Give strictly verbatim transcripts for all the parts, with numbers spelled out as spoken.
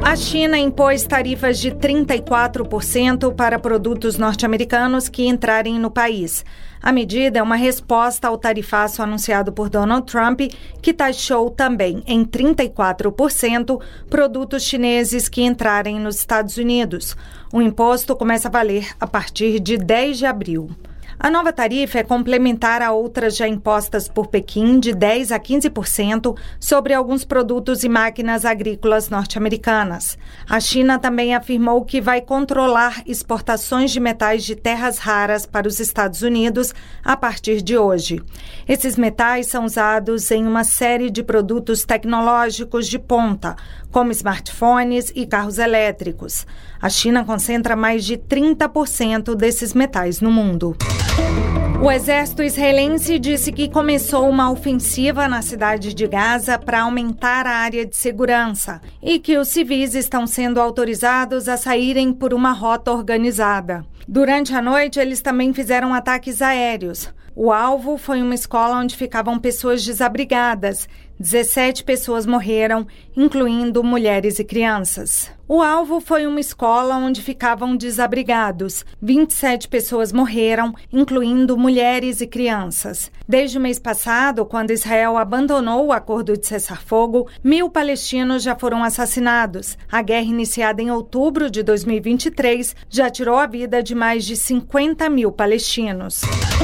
A China impôs tarifas de trinta e quatro por cento para produtos norte-americanos que entrarem no país. A medida é uma resposta ao tarifaço anunciado por Donald Trump, que taxou também em trinta e quatro por cento produtos chineses que entrarem nos Estados Unidos. O imposto começa a valer a partir de dez de abril. A nova tarifa é complementar a outras já impostas por Pequim de dez a quinze por cento sobre alguns produtos e máquinas agrícolas norte-americanas. A China também afirmou que vai controlar exportações de metais de terras raras para os Estados Unidos a partir de hoje. Esses metais são usados em uma série de produtos tecnológicos de ponta, como smartphones e carros elétricos. A China concentra mais de trinta por cento desses metais no mundo. O exército israelense disse que começou uma ofensiva na cidade de Gaza para aumentar a área de segurança e que os civis estão sendo autorizados a saírem por uma rota organizada. Durante a noite, eles também fizeram ataques aéreos. O alvo foi uma escola onde ficavam pessoas desabrigadas. dezessete pessoas morreram, incluindo mulheres e crianças. O alvo foi uma escola onde ficavam desabrigados. vinte e sete pessoas morreram, incluindo mulheres e crianças. Desde o mês passado, quando Israel abandonou o acordo de cessar-fogo, mil palestinos já foram assassinados. A guerra iniciada em outubro de dois mil e vinte e três já tirou a vida de mais de cinquenta mil palestinos.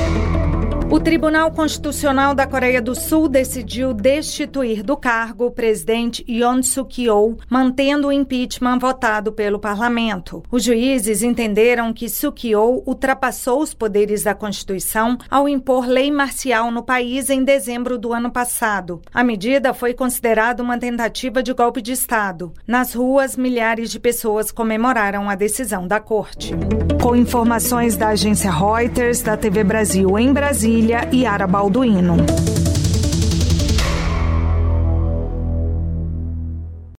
O Tribunal Constitucional da Coreia do Sul decidiu destituir do cargo o presidente Yoon Suk-yeol, mantendo o impeachment votado pelo parlamento. Os juízes entenderam que Suk-yeol ultrapassou os poderes da Constituição ao impor lei marcial no país em dezembro do ano passado. A medida foi considerada uma tentativa de golpe de Estado. Nas ruas, milhares de pessoas comemoraram a decisão da corte. Com informações da agência Reuters, da T V Brasil em Brasília, Yara Balduino.